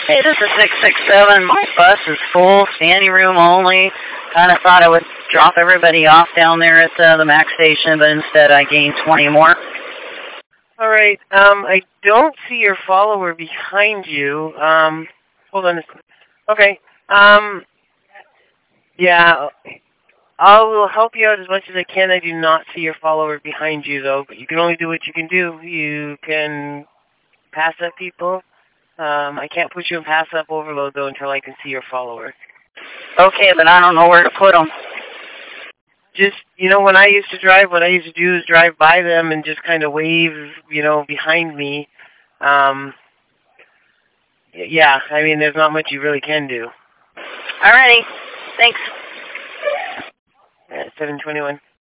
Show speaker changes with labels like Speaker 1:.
Speaker 1: Hey, this is 667. My bus is full, standing room only. Kind of thought I would drop everybody off down there at the MAX station, but instead I gained 20 more.
Speaker 2: All right. I don't see your follower behind you. Hold on. Okay. Yeah. I will help you out as much as I can. I do not see your follower behind you, though. But you can only do what you can do. You can pass up people. I can't put you in pass up overload, though, until I can see your follower.
Speaker 1: Okay, but I don't know where to put them.
Speaker 2: Just, when I used to drive, what I used to do is drive by them and just kind of wave, behind me. Yeah, I mean, there's not much you really can do.
Speaker 1: Alrighty. Thanks.
Speaker 2: 721.